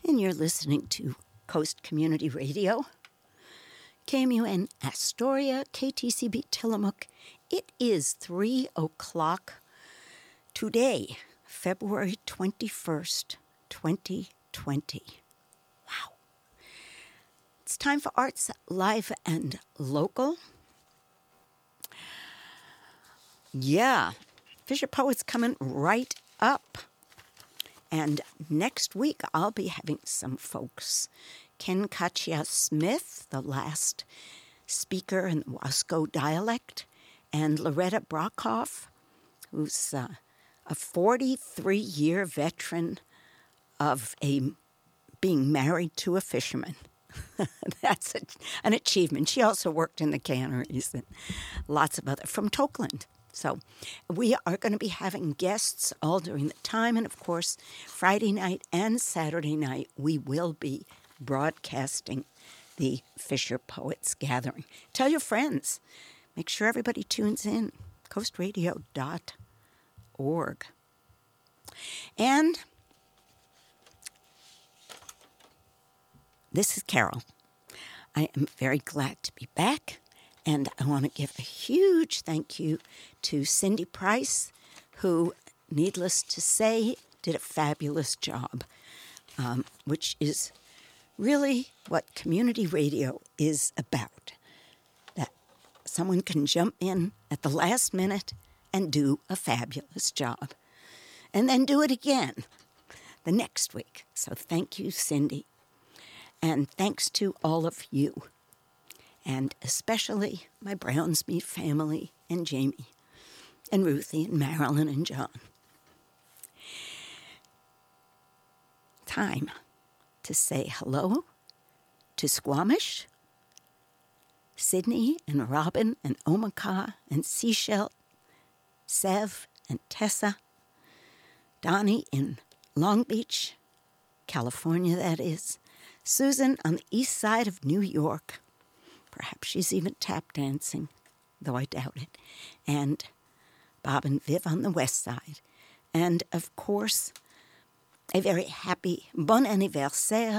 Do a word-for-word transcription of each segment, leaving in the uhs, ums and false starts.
and you're listening to Coast Community Radio, K M U N Astoria, K T C B Tillamook. It is three o'clock today, February twenty-first, twenty twenty. Wow. It's time for Arts Live and Local. Yeah, Fisher Poet's coming right up. And next week, I'll be having some folks. Ken Katia-Smith, the last speaker in the Wasco dialect, and Loretta Brockhoff, who's uh, a forty-three-year veteran of a being married to a fisherman. That's a, an achievement. She also worked in the canneries and lots of other, from Tokeland. So we are going to be having guests all during the time. And, of course, Friday night and Saturday night, we will be broadcasting the Fisher Poets Gathering. Tell your friends. Make sure everybody tunes in. coast radio dot org. And this is Carol. I am very glad to be back. And I want to give a huge thank you to Cindy Price, who, needless to say, did a fabulous job, um, which is really what community radio is about. That someone can jump in at the last minute and do a fabulous job, and then do it again the next week. So thank you, Cindy. And thanks to all of you. And especially my Brownsmead family and Jamie and Ruthie and Marilyn and John. Time to say hello to Squamish, Sydney and Robin and Omakah and Seychelle, Sev and Tessa, Donnie in Long Beach, California, that is, Susan on the east side of New York. Perhaps she's even tap dancing, though I doubt it. And Bob and Viv on the west side. And, of course, a very happy bon anniversaire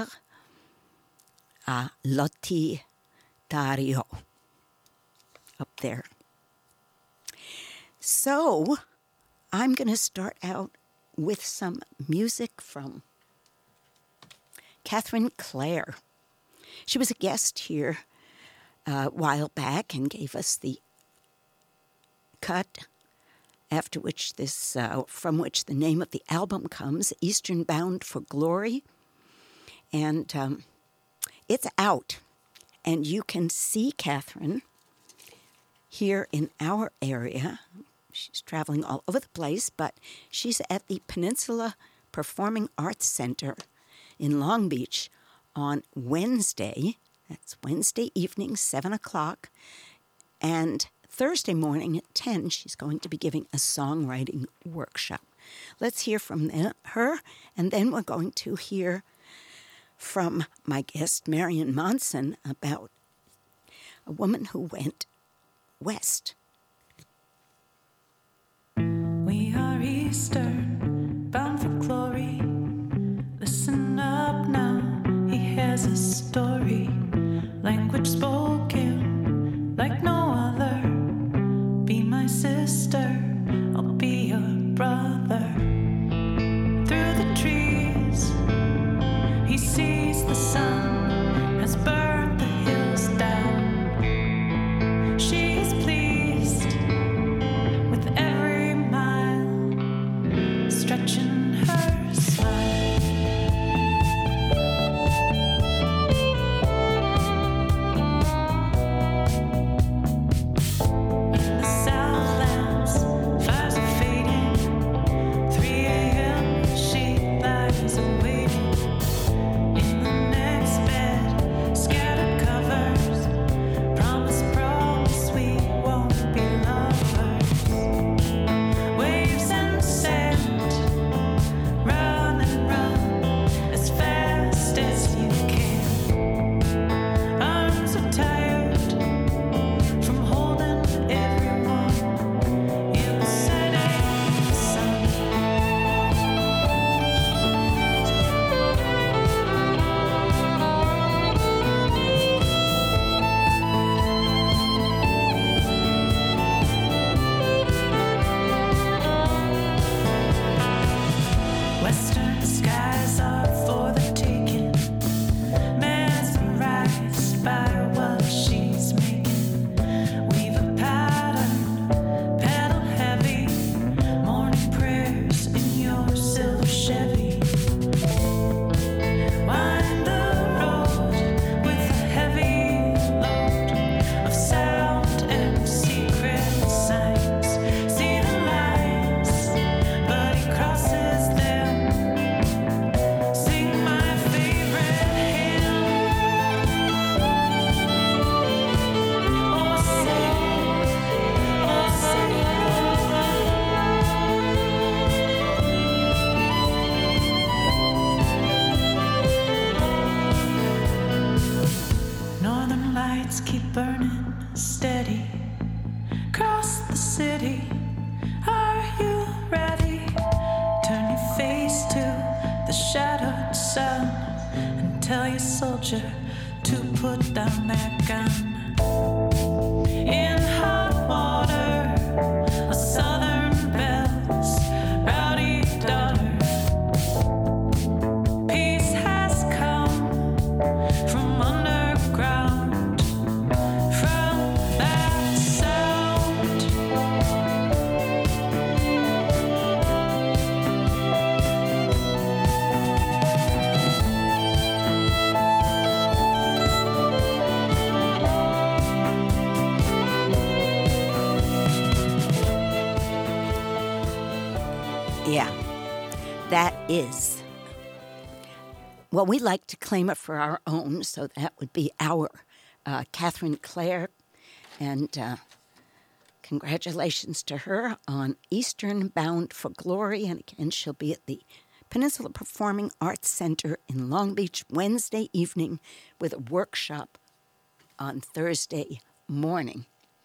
à Lottie Dario up there. So I'm going to start out with some music from Catherine Clare. She was a guest here a while back and gave us the cut after which this, uh, from which the name of the album comes, Eastern Bound for Glory. And um, it's out. And you can see Catherine here in our area. She's traveling all over the place, but she's at the Peninsula Performing Arts Center in Long Beach on Wednesday. That's Wednesday evening, seven o'clock. And Thursday morning at ten, she's going to be giving a songwriting workshop. Let's hear from her, and then we're going to hear from my guest, Marian Monson, about a woman who went west. We are Eastern, bound for glory. Listen up now, he has a story. Language spoken like no other. Be my sister, I'll be your brother. Through the trees, he sees the sun has burned the hills down. She is pleased with every mile, stretching her smile. In keep burning steady. Cross the city, are you ready? Turn your face to the shadowed sun and tell your soldier to put down that gun. In hot water, a southern bell's rowdy daughter. Peace has come from underground, from that sound. Yeah, that is. Well, we like to claim it for our own, so that would be our uh, Catherine Clare. And uh, congratulations to her on Eastern Bound for Glory. And again, she'll be at the Peninsula Performing Arts Center in Long Beach Wednesday evening with a workshop on Thursday morning.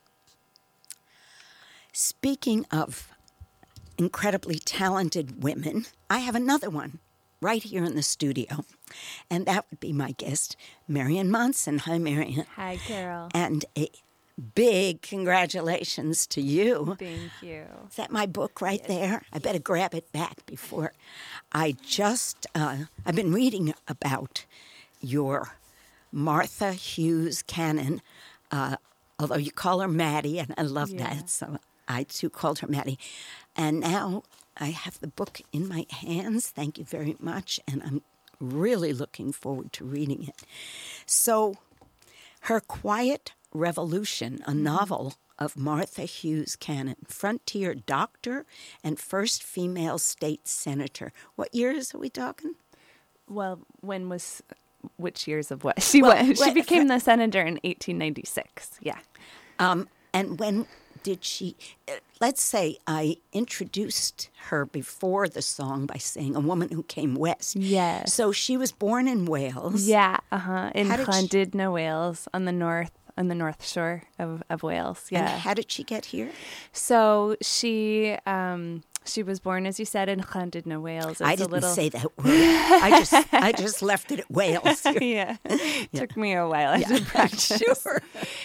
Speaking of incredibly talented women, I have another one right here in the studio, and that would be my guest, Marian Monson. Hi, Marian. Hi, Carol. And a big congratulations to you. Thank you. Is that my book right there? I better grab it back before I just, uh, I've been reading about your Martha Hughes canon, uh, although you call her Maddie, and I love Yeah. that, so I too called her Maddie. And now I have the book in my hands. Thank you very much, and I'm really looking forward to reading it. So, Her Quiet Revolution, a novel of Martha Hughes Cannon, frontier doctor and first female state senator. What years are we talking? Well, when was, which years of what? She Well, was, she well, became the senator in eighteen ninety-six. Yeah. Um, and when did she, uh, let's say I introduced her before the song by saying a woman who came west. Yes. So she was born in Wales. Yeah. Uh-huh. In How did she- Llandudno, Wales, on the north, on the north shore of, of Wales. And Yeah. how did she get here? So she, um, she was born, as you said, in Llandudno, Wales. It's I a didn't little... say that word. I just I just left it at Wales. yeah. Took me a while Yeah, to practice. sure.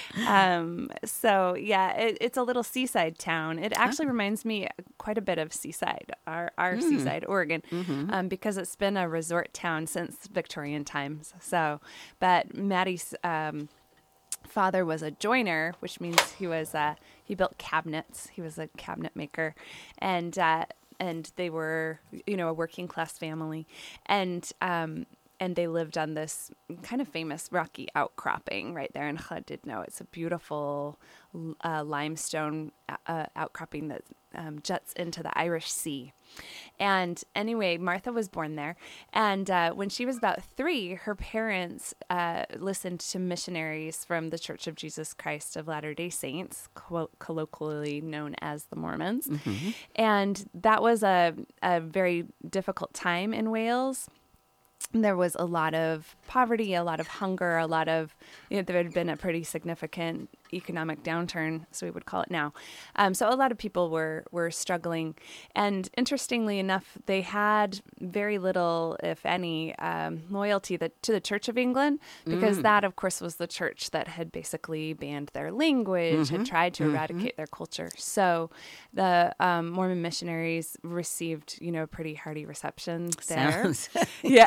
Um, so yeah, it, it's a little seaside town. It actually reminds me quite a bit of Seaside, our, our Mm. Seaside, Oregon, Mm-hmm. um, because it's been a resort town since Victorian times. So, but Maddie's, um, father was a joiner, which means he was, uh, he built cabinets. He was a cabinet maker, and, uh, and they were, you know, a working class family. And, um, and they lived on this kind of famous rocky outcropping right there in Llandudno. It's a beautiful uh, limestone uh, outcropping that um, juts into the Irish Sea. And anyway, Martha was born there. And uh, when she was about three, her parents uh, listened to missionaries from the Church of Jesus Christ of Latter-day Saints, co- colloquially known as the Mormons. Mm-hmm. And that was a, a very difficult time in Wales. There was a lot of poverty, a lot of hunger, a lot of, you know, there had been a pretty significant economic downturn, so we would call it now. Um, so a lot of people were, were struggling. And interestingly enough, they had very little, if any, um, loyalty that, to the Church of England, because Mm. that, of course, was the church that had basically banned their language, Mm-hmm. had tried to eradicate their culture. So the um, Mormon missionaries received, you know, a pretty hearty reception there. Sounds. Yeah.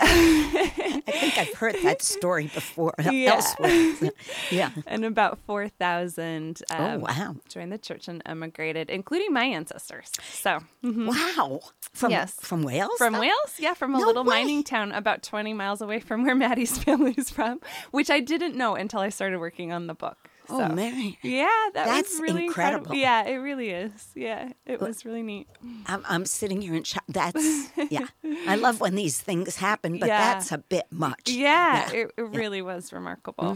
I think I've heard that story before Yeah. elsewhere. So, yeah. And about four thousand um, Oh, wow. joined the church and emigrated, including my ancestors. So, mhm. Wow. From Yes. from Wales? From Oh, Wales? Yeah, from a No little way. mining town about twenty miles away from where Maddie's family is from, which I didn't know until I started working on the book. Oh, So, Mary. yeah, that That's was really incredible. Yeah, it really is. Yeah, it was really neat. I'm, I'm sitting here in shock. That's, yeah. I love when these things happen, but Yeah. that's a bit much. Yeah, Yeah. it, it really was remarkable.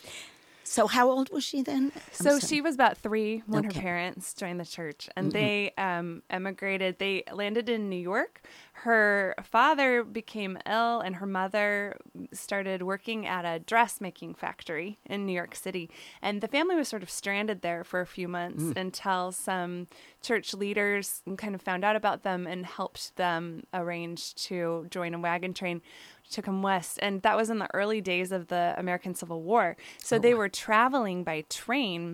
So how old was she then? I'm So sorry. she was about three when Okay. her parents joined the church, and they um, emigrated. They landed in New York. her father became ill and her mother started working at a dressmaking factory in New York City. And the family was sort of stranded there for a few months mm. until some church leaders kind of found out about them and helped them arrange to join a wagon train to come west. And that was in the early days of the American Civil War. So oh. they were traveling by train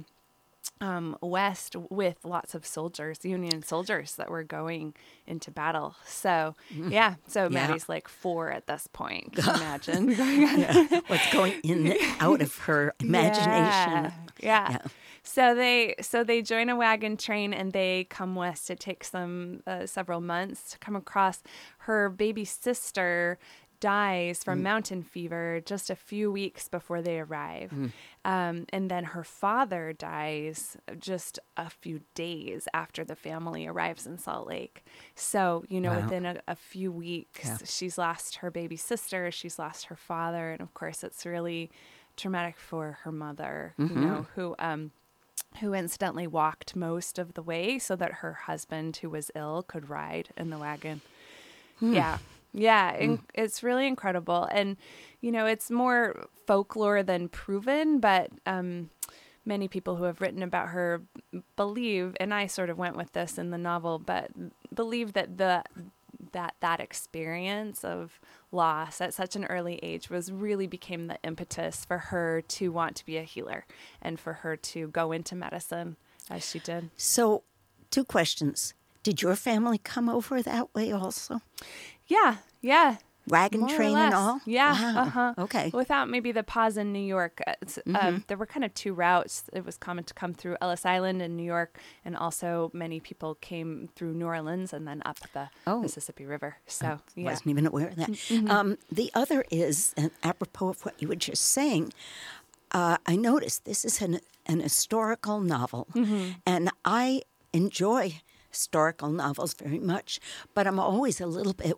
Um, west with lots of soldiers, Union soldiers that were going into battle. So, mm. yeah. So yeah. Maddie's like four at this point. Can you imagine? yeah. What's going in and out of her imagination. Yeah. yeah. yeah. So they so they join a wagon train and they come west. It takes them uh, several months to come across. Her baby sister dies from mm. mountain fever just a few weeks before they arrive. Mm. Um, and then her father dies just a few days after the family arrives in Salt Lake. So, you know, wow. within a, a few weeks, yeah. she's lost her baby sister, she's lost her father. And of course, it's really traumatic for her mother, mm-hmm. you know, who... Um, who incidentally walked most of the way so that her husband, who was ill, could ride in the wagon. Mm. Yeah. Yeah, mm. in, it's really incredible. And, you know, it's more folklore than proven, but um, many people who have written about her believe, and I sort of went with this in the novel, but believe that the that that experience of loss at such an early age was really became the impetus for her to want to be a healer and for her to go into medicine as she did. So, two questions. Did your family come over that way also? Yeah, yeah. Wagon More train and all? Yeah. Wow. Uh-huh. Okay. Without maybe the pause in New York. Mm-hmm. Um, there were kind of two routes. It was common to come through Ellis Island in New York, and also many people came through New Orleans and then up the oh. Mississippi River. So, I yeah. wasn't even aware of that. Mm-hmm. Um, the other is, and apropos of what you were just saying, uh, I noticed this is an, an historical novel, mm-hmm. and I enjoy historical novels very much, but I'm always a little bit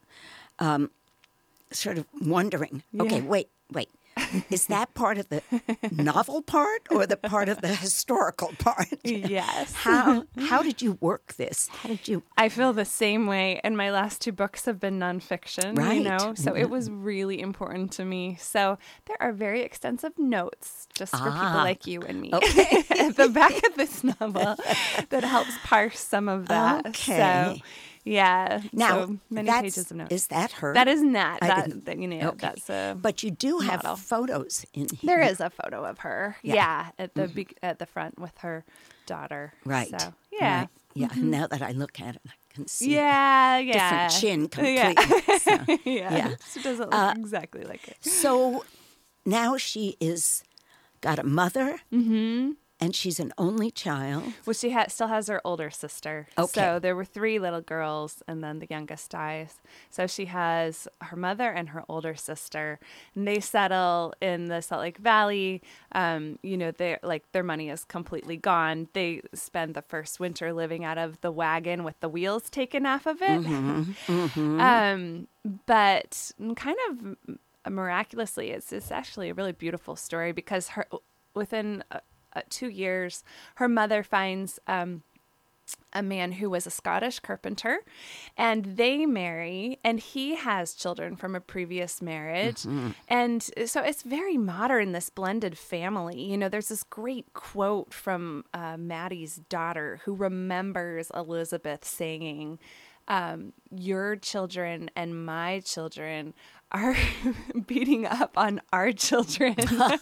um, sort of wondering, yeah. okay, wait, wait. Is that part of the novel part or the part of the historical part? Yes. How how did you work this? How did you? I feel the same way, and my last two books have been nonfiction, right. you know, so it was really important to me. So there are very extensive notes just for ah, people like you and me okay. at the back of this novel that helps parse some of that. Okay. So, yeah. Now, so many pages of notes. Is that her? That is Nat. I That, that you know, okay. that's a. But you do have model. photos in here. There is a photo of her. Yeah, yeah at the mm-hmm. be- at the front with her daughter. Right. So, yeah. Right. Yeah. Mm-hmm. Now that I look at it, I can see. Yeah. Yeah. Different chin completely. Yeah. So, yeah. yeah. She doesn't look uh, exactly like it. So now she is got a mother. Mm-hmm. And she's an only child. Well, she ha- still has her older sister. Okay. So there were three little girls, and then the youngest dies. So she has her mother and her older sister, and they settle in the Salt Lake Valley. Um, you know, they like their money is completely gone. They spend the first winter living out of the wagon with the wheels taken off of it. Mm-hmm. Mm-hmm. Um, but kind of miraculously, it's it's actually a really beautiful story because her within. Uh, Uh, two years, her mother finds um, a man who was a Scottish carpenter, and they marry, and he has children from a previous marriage. Mm-hmm. And so it's very modern, this blended family. You know, there's this great quote from uh, Maddie's daughter who remembers Elizabeth saying, um, your children and my children are beating up on our children.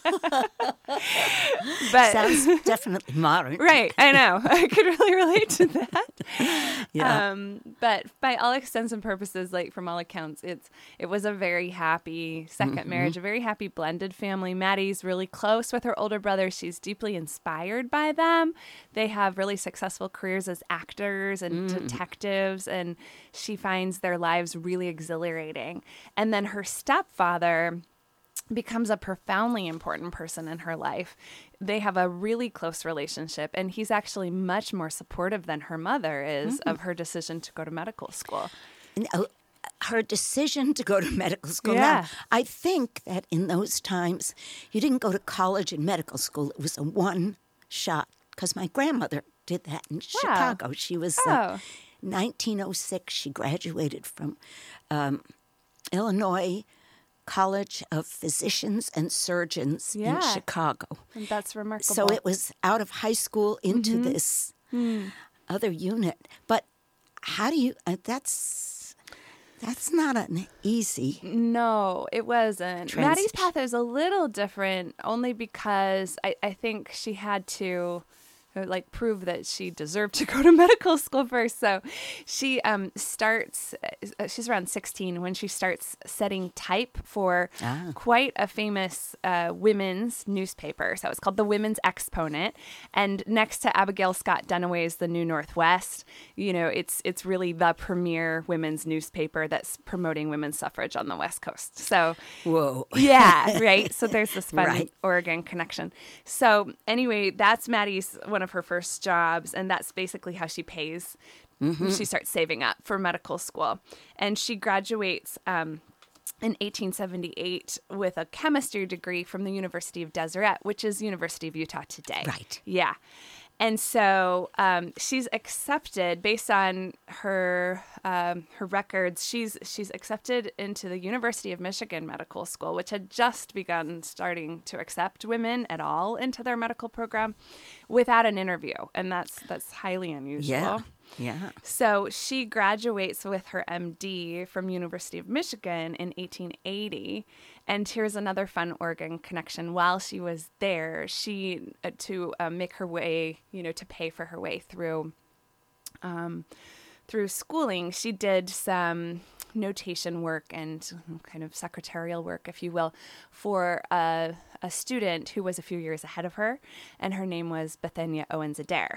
But sounds definitely modern. Right, I know. I could really relate to that. Yeah. Um, but by all extents and purposes, like from all accounts, it's it was a very happy second mm-hmm. marriage, a very happy blended family. Maddie's really close with her older brother. She's deeply inspired by them. They have really successful careers as actors and mm. detectives, and she finds their lives really exhilarating. And then her stepfather becomes a profoundly important person in her life. They have a really close relationship, and he's actually much more supportive than her mother is mm-hmm. of her decision to go to medical school. And, uh, her decision to go to medical school. Yeah. Now, I think that in those times, you didn't go to college and medical school. It was a one shot, because my grandmother did that in Wow. Chicago. She was Oh. uh, nineteen oh six, she graduated from um, Illinois College of Physicians and Surgeons Yeah. in Chicago. And that's remarkable. So it was out of high school into Mm-hmm. this Hmm. other unit. But how do you? Uh, that's that's not an easy. No, it wasn't. Maddie's Transition. path is a little different only because I, I think she had to uh, like prove that she deserved to go to medical school first. So she um starts uh, she's around sixteen when she starts setting type for Ah. quite a famous uh, women's newspaper. So it's called the Women's Exponent, and next to Abigail Scott Dunaway's The New Northwest, you know, it's it's really the premier women's newspaper that's promoting women's suffrage on the West Coast. So Whoa. yeah, right. So there's this fun Right. Oregon connection. So anyway, that's Maddie's one of her first jobs, and that's basically how she pays. She starts saving up for medical school, and she graduates um, in eighteen seventy-eight with a chemistry degree from the University of Deseret, which is University of Utah today. Right. Yeah. And so um, she's accepted based on her um, her records. She's she's accepted into the University of Michigan Medical School, which had just begun starting to accept women at all into their medical program without an interview, and that's that's highly unusual. Yeah. Yeah. So she graduates with her M D from University of Michigan in eighteen eighty. And here's another fun Oregon connection. While she was there, she, uh, to uh, make her way, you know, to pay for her way through, um, through schooling, she did some notation work and kind of secretarial work, if you will, for a, a student who was a few years ahead of her. And her name was Bethania Owens Adair.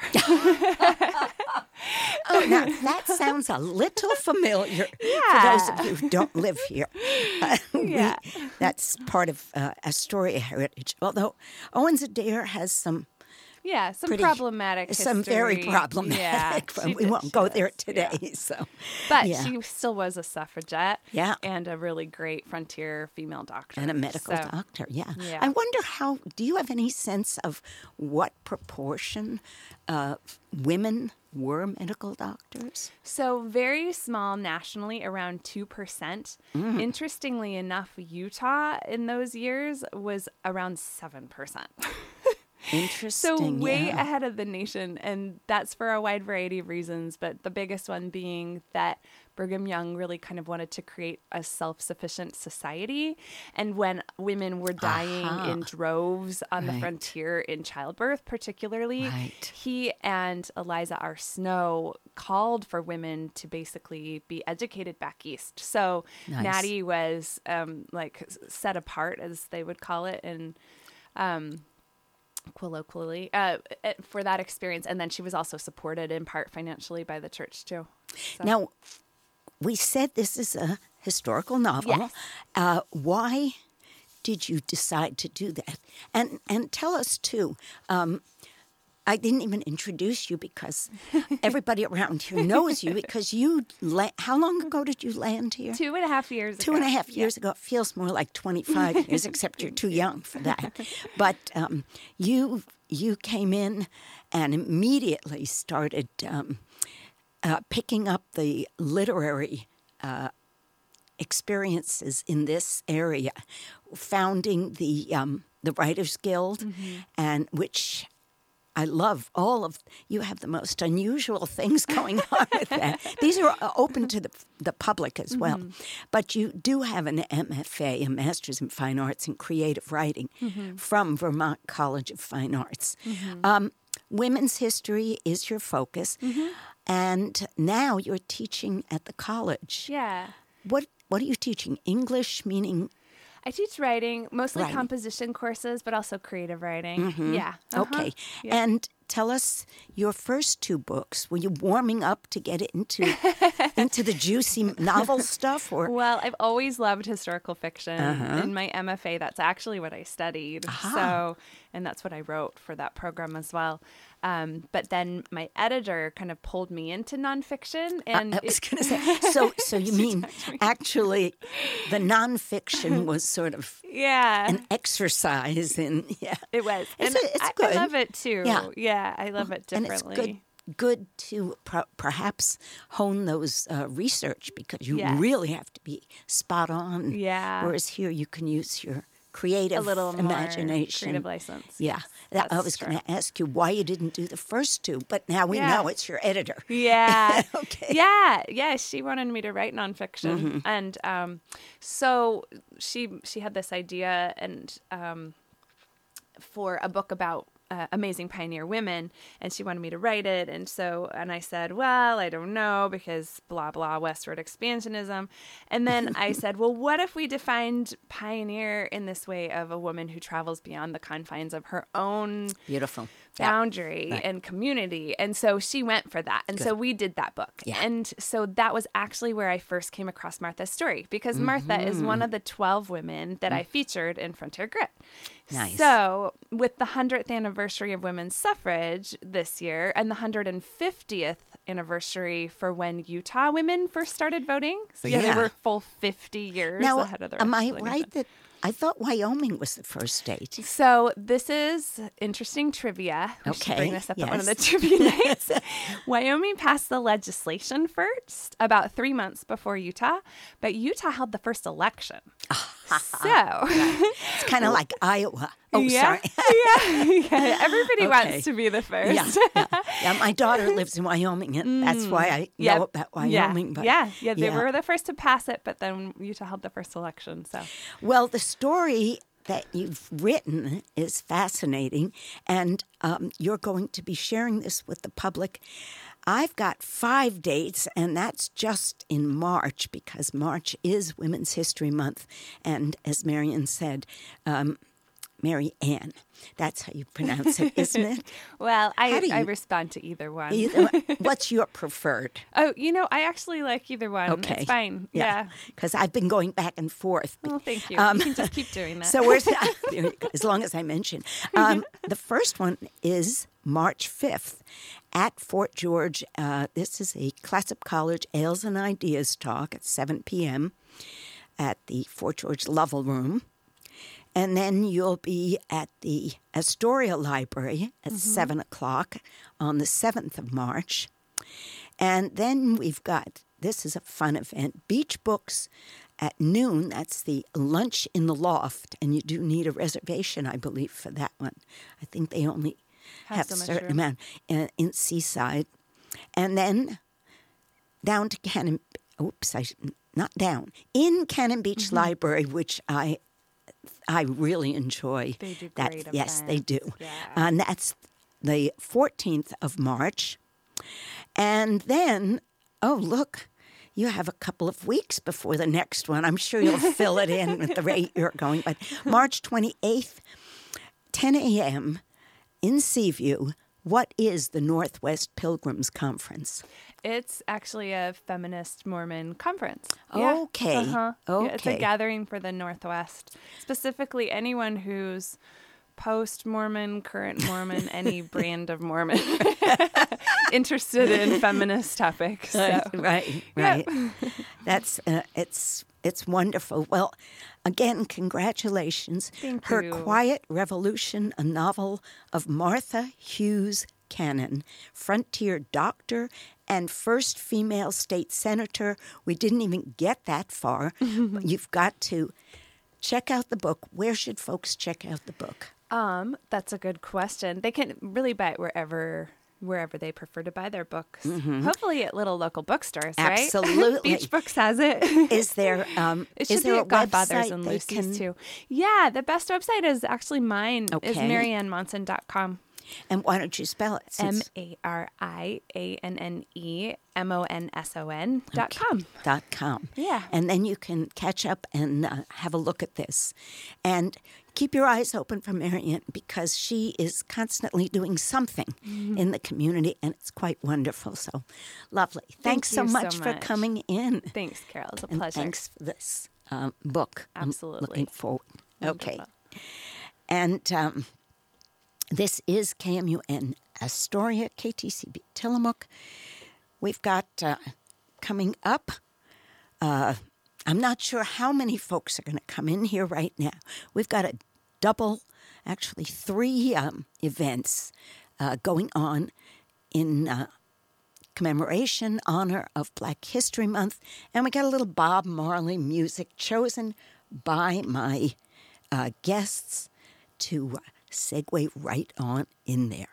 Oh, now that sounds a little familiar Yeah. for those of you who don't live here. Uh, we- Yeah. that's part of uh, Astoria heritage. Although Owens Adair has some Yeah, some pretty- problematic some very history. problematic. Yeah, we she did- won't she go does, there yeah. today. So, But yeah. she still was a suffragette. Yeah. And a really great frontier female doctor. and a medical So, doctor. Yeah. yeah. I wonder how. Do you have any sense of what proportion uh, women were medical doctors? So very small nationally, around two percent. Mm. Interestingly enough, Utah in those years was around seven percent. So Interesting. way yeah. ahead of the nation, and that's for a wide variety of reasons, but the biggest one being that Brigham Young really kind of wanted to create a self-sufficient society, and when women were dying Aha. in droves on the Right. frontier in childbirth particularly, Right. he and Eliza R. Snow called for women to basically be educated back east. So Nice. Natty was um, like s- set apart, as they would call it, and um, colloquially uh, uh, for that experience. And then she was also supported in part financially by the church too. So- Now, we said this is a historical novel. Yes. Uh, why did you decide to do that? And and tell us too. Um, I didn't even introduce you because everybody around here knows you because you. La- how long ago did you land here? Two and a half years Two ago. and a half Yeah. years ago. It feels more like twenty-five years, except you're too young for that. But um, you you came in and immediately started um, uh, picking up the literary uh, experiences in this area, founding the um, the Writers Guild, and which. I love all of you. Have the most unusual things going on with that. These are uh, open to the the public as well, but you do have an M F A, a Master's in Fine Arts in Creative Writing, from Vermont College of Fine Arts. Um, women's history is your focus, and now you're teaching at the college. Yeah. What what are you teaching? English, meaning I teach writing, mostly Writing. composition courses, but also creative writing. Yeah. Uh-huh. okay. Yeah. And tell us your first two books. Were you warming up to get into into the juicy novel stuff, or Well, I've always loved historical fiction. In my M F A, that's actually what I studied. So, and that's what I wrote for that program as well. Um, but then my editor kind of pulled me into nonfiction, and I was it- going to say? So, so you mean actually, the nonfiction was sort of yeah, an exercise in yeah, it was, It's and a- it's I, good. I love it too. Yeah. Yeah, I love it and it's differently. good good to per- perhaps hone those uh, research because you Yes. really have to be spot on. Yeah. Whereas here you can use your creative A little more imagination. creative license. Yeah. Yes, That- I that's was true. going to ask you why you didn't do the first two, but now we Yeah. know it's your editor. Yeah. Okay. Yeah. Yeah. She wanted me to write nonfiction, Mm-hmm. and um, so she she had this idea and um, for a book about uh, amazing pioneer women, and she wanted me to write it. And so, and I said, well, I don't know because blah blah westward expansionism. And then I said, well, what if we defined pioneer in this way of a woman who travels beyond the confines of her own Beautiful. Yeah. boundary Right. and community. And so she went for that. And so we did that book. Yeah. And so that was actually where I first came across Martha's story, because Martha is one of the twelve women that I featured in Frontier Grit. Nice. So with the hundredth anniversary of women's suffrage this year and the one hundred fiftieth anniversary for when Utah women first started voting. So yeah, Yeah. they were full fifty years Now, ahead of the am rest I of the right nation. that I thought Wyoming was the first state? So this is interesting trivia. We should Okay, bring this up at one of the yes. trivia nights. Wyoming passed the legislation first, about three months before Utah, but Utah held the first election. So, It's kind of like Iowa. Oh, yeah, sorry. yeah, yeah. Everybody Okay. wants to be the first. Yeah, yeah, yeah. My daughter lives in Wyoming, and that's why I know Yeah, about Wyoming. Yeah, But yeah, yeah. They yeah. were the first to pass it, but then Utah held the first election. So, Well, the story that you've written is fascinating, and um, you're going to be sharing this with the public. I've got five dates, and that's just in March because March is Women's History Month. And as Marian said, um, Mary Ann, that's how you pronounce it, isn't it? well, I How do I you- respond to either one. Either- What's your preferred? Oh, you know, I actually like either one. Okay. It's fine. Yeah. Because I've been going back and forth. Well, thank you. Um, you can just keep doing that. So we're there you go, as long as I mention. Um, the first one is March fifth at Fort George. Uh, this is a Classip College Ales and Ideas talk at seven p.m. at the Fort George Lovell Room. And then you'll be at the Astoria Library at seven o'clock on the seventh of March. And then we've got, this is a fun event, Beach Books at noon. That's the lunch in the loft. And you do need a reservation, I believe, for that one. I think they only Has have so a much certain room. amount in, in Seaside. And then down to Cannon, oops, I, sh- not down, in Cannon Beach Mm-hmm. Library, which I I really enjoy. They do that. great Yes, they do. events. Yeah. And that's the fourteenth of March. And then, oh, look, you have a couple of weeks before the next one. I'm sure you'll fill it in at the rate you're going. But March twenty-eighth, ten a.m. in Seaview. What is the Northwest Pilgrims Conference? It's actually a feminist Mormon conference. Yeah. Okay. Uh-huh. Yeah, it's a Okay. gathering for the Northwest, specifically anyone who's post-Mormon, current Mormon, any brand of Mormon interested in feminist topics. So. Right, Yeah. right. That's uh, it's it's wonderful. Well, again, congratulations. Thank Her you. Quiet Revolution, a novel of Martha Hughes Cannon, frontier doctor and first female state senator. We didn't even get that far. You've got to check out the book. Where should folks check out the book? Um, that's a good question. They can really buy it wherever wherever they prefer to buy their books. Hopefully at little local bookstores, right? Absolutely. Beach Books has it. Is there um, It is should there be a at Godfathers website and they Lucy's can- too. Yeah, the best website is actually mine. Is Okay. marianne monson dot com. And why don't you spell it? M since- A R I A N N E M O N S O N dot com. dot com. Yeah. And then you can catch up and uh, have a look at this. And keep your eyes open for Marian because she is constantly doing something Mm-hmm. in the community, and it's quite wonderful. So lovely. Thanks so you so much, for much. coming in. Thanks, Carol. It's a And pleasure. thanks for this um, book. I'm Absolutely. looking forward. Okay. Wonderful. And um, this is K M U N Astoria, K T C B Tillamook. We've got uh, coming up, uh, I'm not sure how many folks are going to come in here right now. We've got a double, actually three um, events uh, going on in uh, commemoration, honor of Black History Month. And we got a little Bob Marley music chosen by my uh, guests to segue right on in there.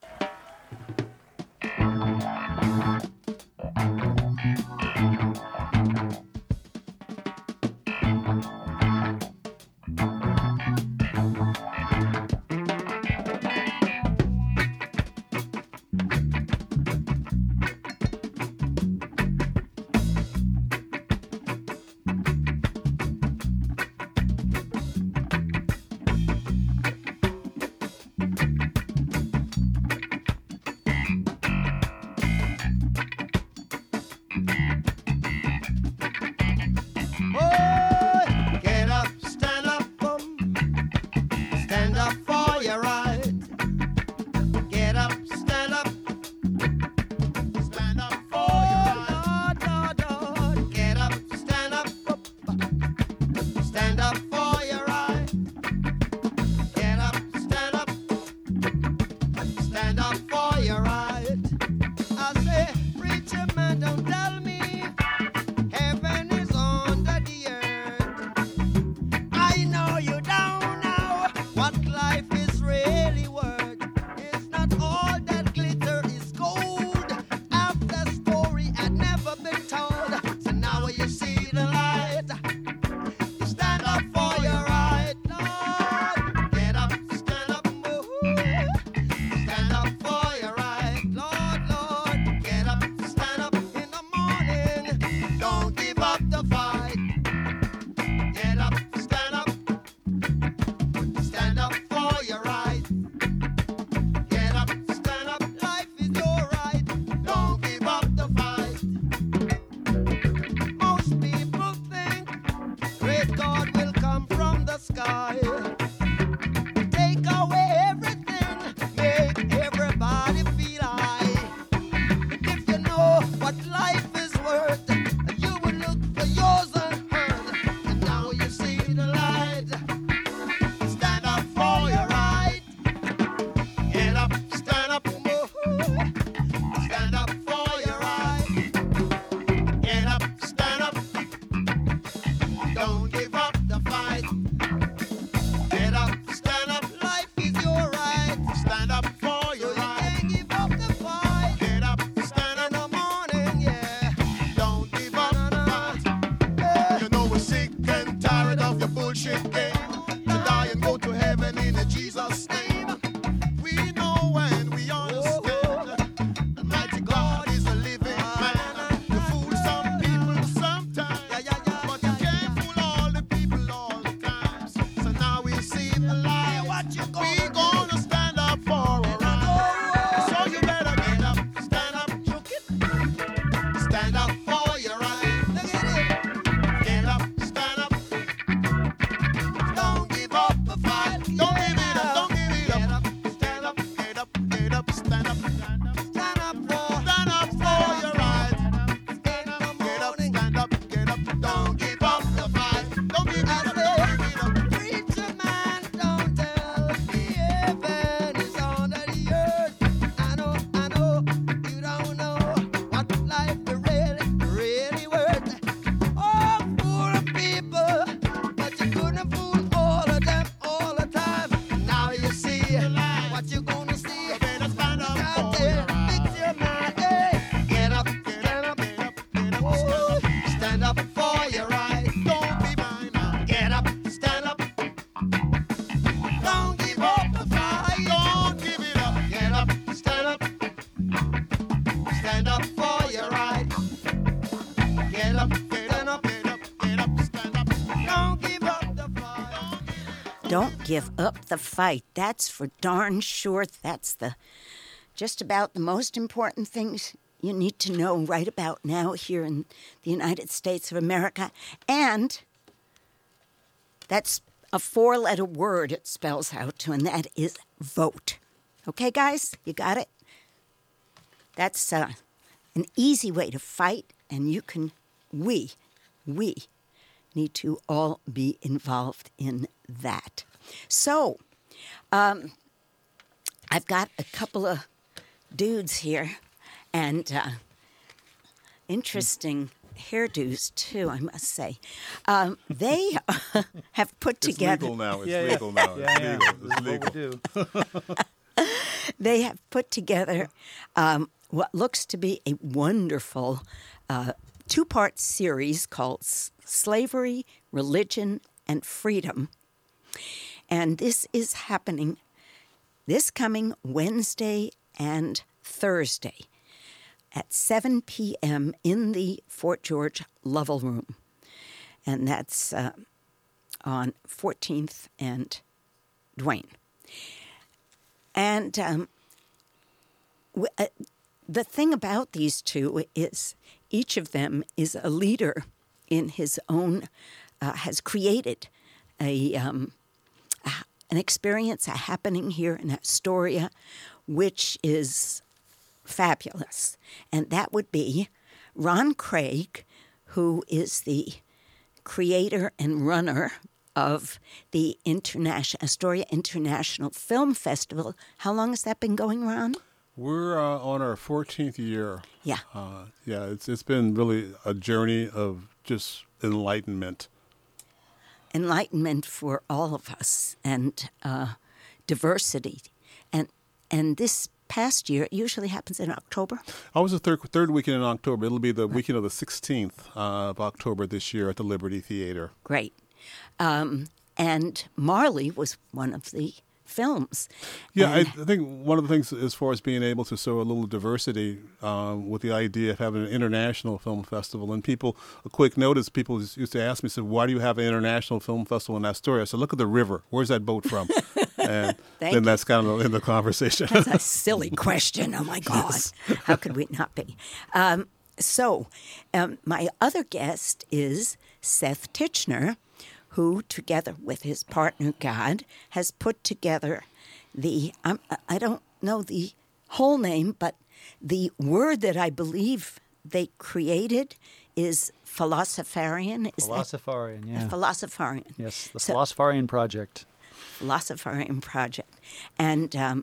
Don't give up the fight. That's for darn sure. That's the just about the most important things you need to know right about now here in the United States of America. And that's a four-letter word it spells out to, and that is vote. Okay, guys? You got it? That's uh, an easy way to fight, and you can, we, we need to all be involved in that. So, um, I've got a couple of dudes here, and uh, interesting hairdos too, I must say. Um, they have put It's together. legal now. It's Yeah, yeah. legal now. Yeah, yeah. It's This legal. is It's what legal. we do. They have put together um, what looks to be a wonderful uh, two-part series called S- Slavery, Religion, and Freedom. And this is happening this coming Wednesday and Thursday at seven p.m. in the Fort George Lovell Room. And that's uh, on fourteenth and Duane. And um, w- uh, the thing about these two is each of them is a leader in his own, uh, has created a, um, a an experience, a happening here in Astoria, which is fabulous. And that would be Ron Craig, who is the creator and runner of the International Astoria International Film Festival. How long has that been going, Ron? We're uh, on our fourteenth year. Yeah. Uh, yeah, it's it's been really a journey of just enlightenment. Enlightenment for all of us, and uh, diversity. And and this past year, it usually happens in October. I was the third third weekend in October. It'll be the weekend of the sixteenth uh, of October this year at the Liberty Theater. Great. Um, and Marley was one of the films. Yeah, I, And- I think one of the things as far as being able to show a little diversity um, with the idea of having an international film festival. And people, a quick notice, people used to ask me, said, why do you have an international film festival in Astoria? I said, look at the river. Where's that boat from? And Thank then you. that's kind of in the conversation. That's a silly question. Oh, my God. How could we not be? Um, so, um, my other guest is Seth Titchener, who, together with his partner, God, has put together the, um, I don't know the whole name, but the word that I believe they created is philosopharian. Is Philosopharian, that? yeah. Philosopharian. Yes, the So- Philosopharian Project. Philosopharian Project. And um,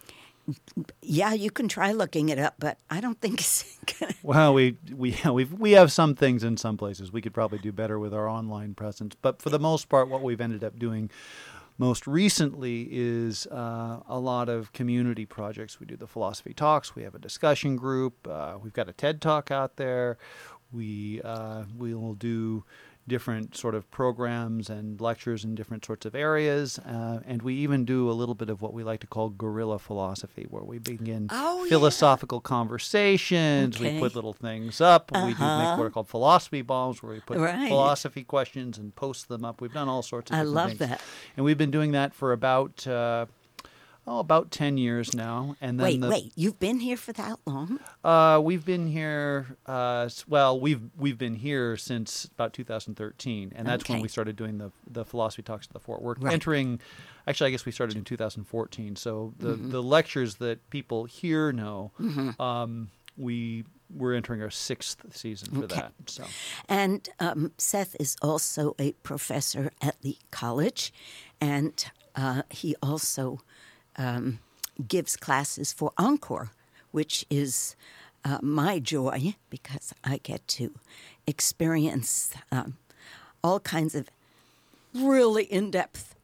yeah, you can try looking it up, but I don't think it's going to. Well, we we we've, we have some things in some places. We could probably do better with our online presence. But for the most part, what we've ended up doing most recently is uh, a lot of community projects. We do the philosophy talks. We have a discussion group. Uh, we've got a TED Talk out there. We uh, we will do different sort of programs and lectures in different sorts of areas. Uh, and we even do a little bit of what we like to call guerrilla philosophy, where we begin Oh, yeah. philosophical conversations. Okay. We put little things up. We do make Uh-huh. what are called philosophy bombs, where we put Right. philosophy questions and post them up. We've done all sorts of I different love things. that. And we've been doing that for about, uh, oh, about ten years now. And then Wait, the, wait, you've been here for that long? uh, we've been here. Uh, s- well, we've we've been here since about two thousand thirteen, and that's when Okay. we started doing the the philosophy talks at the Fort. We're Right. entering. Actually, I guess we started in two thousand fourteen. So the Mm-hmm. the lectures that people here know, um, we we're entering our sixth season for Okay. that. So And um, Seth is also a professor at the college, and uh, he also um, gives classes for Encore, which is uh, my joy because I get to experience um, all kinds of really in-depth,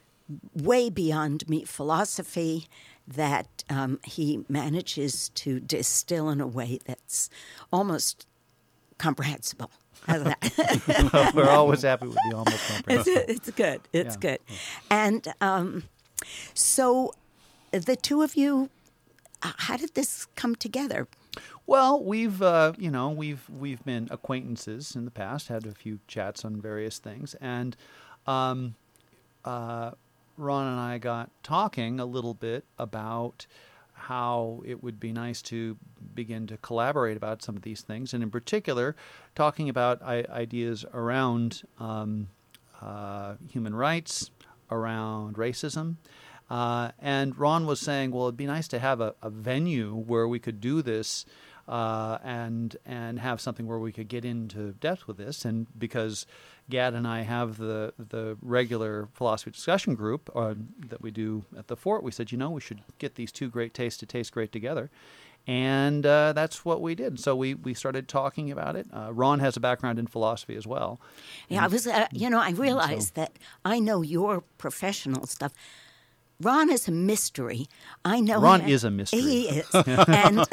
way beyond me philosophy that um, he manages to distill in a way that's almost comprehensible. How's that? we're always happy with the almost it's, comprehensive. it's good. It's Yeah. good. And um, so the two of you, uh, how did this come together? Well, we've uh, you know we've we've been acquaintances in the past, had a few chats on various things, and um, uh, Ron and I got talking a little bit about how it would be nice to begin to collaborate about some of these things, and in particular, talking about I- ideas around um, uh, human rights, around racism. Uh, and Ron was saying, well, it'd be nice to have a, a venue where we could do this uh, and and have something where we could get into depth with this. And because, Gad and I have the the regular philosophy discussion group uh, that we do at the fort. We said, you know, we should get these two great tastes to taste great together. And uh, that's what we did. So we, we started talking about it. Uh, Ron has a background in philosophy as well. Yeah, I was, uh, you know, I realized that I know your professional stuff. Ron is a mystery. I know Ron him. is a mystery. He is, and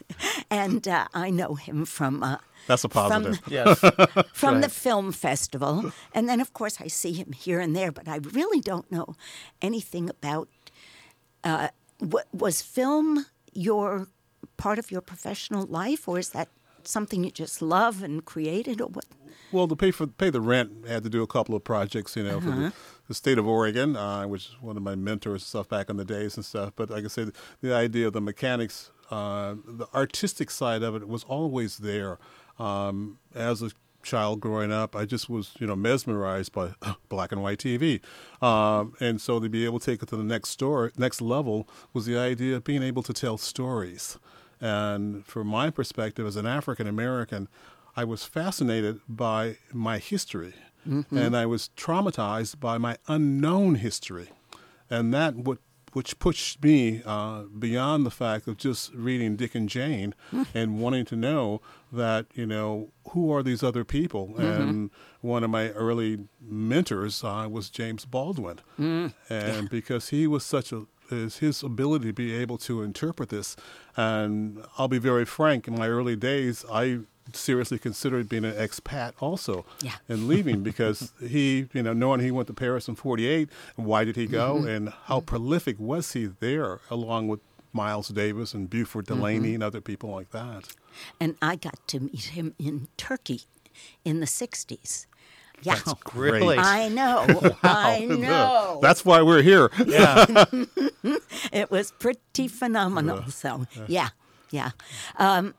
and uh, I know him from uh, That's a positive. from, Yes. from right. the film festival, and then of course I see him here and there. But I really don't know anything about. Uh, w- was film your part of your professional life, or is that something you just love and created, or what? Well, to pay for pay the rent, I had to do a couple of projects, you know, for the, the state of Oregon, uh, which is one of my mentors and stuff back in the days and stuff. But like I said, the idea of the mechanics, uh, the artistic side of it was always there. Um, as a child growing up, I just was, you know, mesmerized by black and white T V. Um, and so to be able to take it to the next story, next level was the idea of being able to tell stories. And from my perspective as an African American, I was fascinated by my history, mm-hmm. and I was traumatized by my unknown history. And that would which pushed me uh, beyond the fact of just reading Dick and Jane mm. and wanting to know that, you know, who are these other people? Mm-hmm. And one of my early mentors uh, was James Baldwin. Mm. And yeah. because he was such a, is his ability to be able to interpret this. And I'll be very frank, in my early days, I seriously considered being an expat also yeah. and leaving because he, you know, knowing he went to Paris in forty-eight, and why did he go, mm-hmm. and how prolific was he there, along with Miles Davis and Buford Delaney mm-hmm. and other people like that. And I got to meet him in Turkey in the sixties. Yeah. That's great. I know. Wow. I know. That's why we're here. Yeah. It was pretty phenomenal. Yeah. So, yeah. Yeah. Um,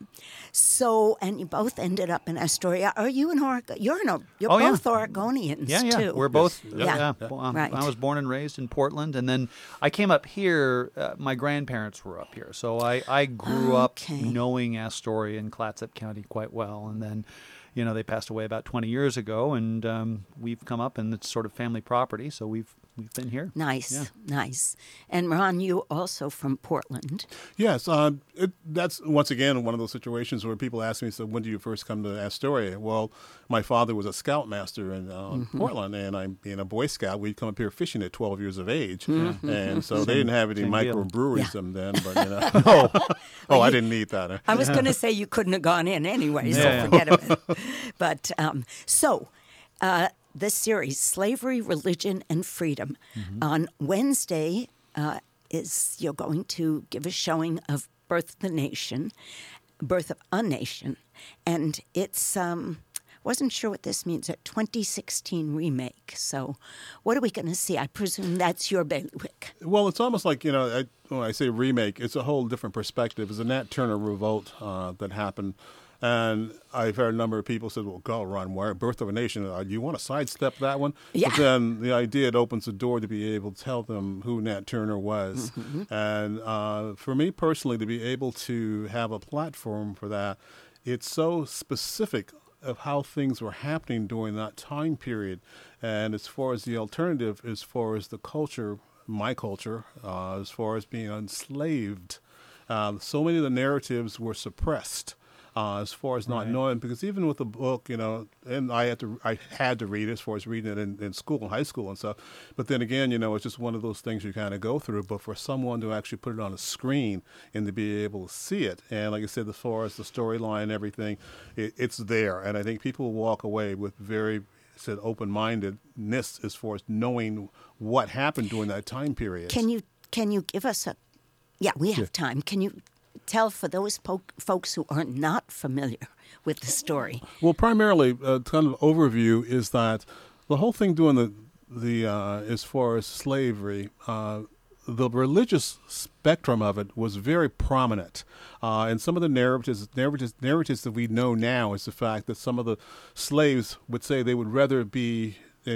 so, and you both ended up in Astoria. Are you in Oregon? You're in. You're oh, both yeah. Oregonians yeah, yeah. too. We're both. Yeah. Yeah. yeah. Um, right. I was born and raised in Portland, and then I came up here. Uh, my grandparents were up here, so I I grew okay. up knowing Astoria and Clatsop County quite well, and then. You know, they passed away about twenty years ago, and um, we've come up, and it's sort of family property, so we've we've been here. Nice, yeah. nice. And Ron, you also from Portland. Yes, uh, it, that's once again one of those situations where people ask me, so when did you first come to Astoria? Well, my father was a scoutmaster in uh, mm-hmm. Portland, and I'm being a Boy Scout. We'd come up here fishing at twelve years of age, mm-hmm. and so they didn't have any microbreweries yeah. then, but you know. oh, oh well, I didn't need that. I was going to say you couldn't have gone in anyway, so yeah. forget it. But um, so. Uh, This series, Slavery, Religion, and Freedom. Mm-hmm. On Wednesday, uh, is you're going to give a showing of Birth of the Nation, Birth of a Nation, and it's um, wasn't sure what this means. A twenty sixteen remake. So, what are we going to see? I presume that's your bailiwick. Well, it's almost like, you know, I, when I say remake, it's a whole different perspective. It's a Nat Turner revolt uh, that happened. And I've heard a number of people say, well, God, Ron, why Birth of a Nation? Uh, you want to sidestep that one? Yeah. But then the idea, it opens the door to be able to tell them who Nat Turner was. Mm-hmm. And uh, for me personally, to be able to have a platform for that, it's so specific of how things were happening during that time period. And as far as the alternative, as far as the culture, my culture, uh, as far as being enslaved, uh, so many of the narratives were suppressed. Uh, as far as not right. knowing, because even with the book, you know, and I had to, I had to read it as far as reading it in, in school, in high school and stuff. But then again, you know, it's just one of those things you kind of go through. But for someone to actually put it on a screen and to be able to see it, and like I said, as far as the storyline and everything, it, it's there. And I think people walk away with very said open-mindedness as far as knowing what happened during that time period. Can you can you give us a? Yeah, we have Yeah. time. Can you? Tell for those po- folks who are not familiar with the story. Well, primarily, a kind of overview is that the whole thing doing the the uh, as far as slavery, uh, the religious spectrum of it was very prominent, uh, and some of the narratives, narratives narratives that we know now is the fact that some of the slaves would say they would rather be in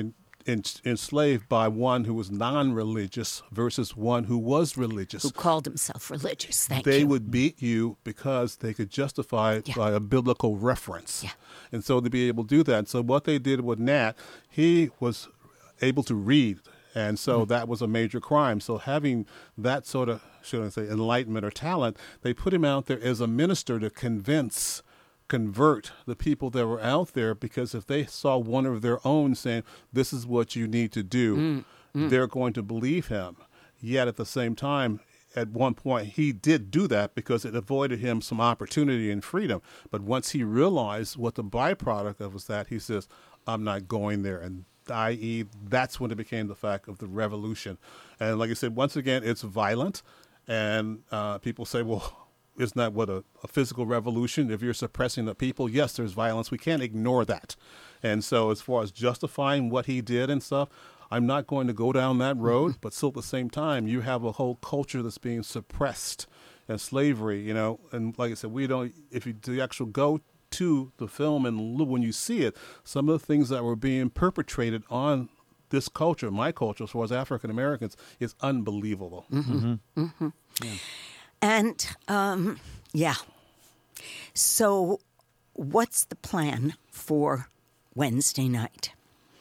en- enslaved by one who was non-religious versus one who was religious. Who called himself religious. Thank they you. would beat you because they could justify it Yeah. by a biblical reference. Yeah. And so to be able to do that. So what they did with Nat, he was able to read. And so Mm-hmm. that was a major crime. So having that sort of, should I say, enlightenment or talent, they put him out there as a minister to convince, convert the people that were out there, because if they saw one of their own saying, this is what you need to do, Mm-hmm. they're going to believe him. Yet at the same time, at one point, he did do that because it avoided him some opportunity and freedom. But once he realized what the byproduct of was that, he says, I'm not going there. And that is, that's when it became the fact of the revolution. And like I said, once again, it's violent. And uh, people say, well, isn't that what a, a physical revolution? If you're suppressing the people, yes, there's violence. We can't ignore that. And so as far as justifying what he did and stuff, I'm not going to go down that road. But still at the same time, you have a whole culture that's being suppressed and slavery, you know. And like I said, we don't, if you do actual go to the film and look, when you see it, some of the things that were being perpetrated on this culture, my culture, as far as African Americans, is unbelievable. And, um, yeah. So what's the plan for Wednesday night?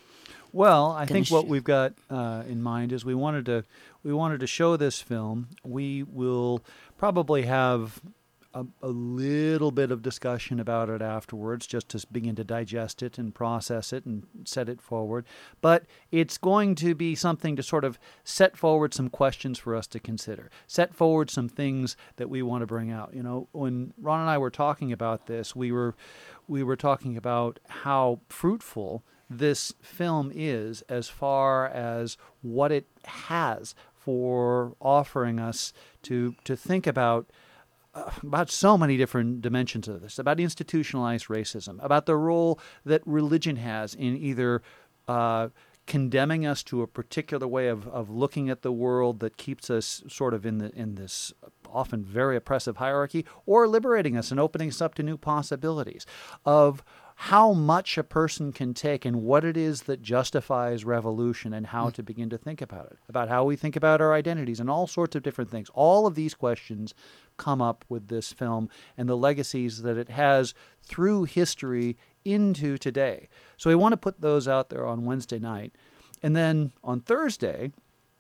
Well, I Gonna think sh- what we've got uh, in mind is we wanted to we wanted to show this film. We will probably have a, a little bit of discussion about it afterwards, just to begin to digest it and process it and set it forward. But it's going to be something to sort of set forward some questions for us to consider, set forward some things that we want to bring out. You know, when Ron and I were talking about this, we were we were talking about how fruitful this film is as far as what it has for offering us to to think about uh, about so many different dimensions of this, about institutionalized racism, about the role that religion has in either uh, condemning us to a particular way of, of looking at the world that keeps us sort of in the in this often very oppressive hierarchy, or liberating us and opening us up to new possibilities of how much a person can take and what it is that justifies revolution, and how to begin to think about it, about how we think about our identities and all sorts of different things. All of these questions come up with this film and the legacies that it has through history into today. So we want to put those out there on Wednesday night. And then on Thursday,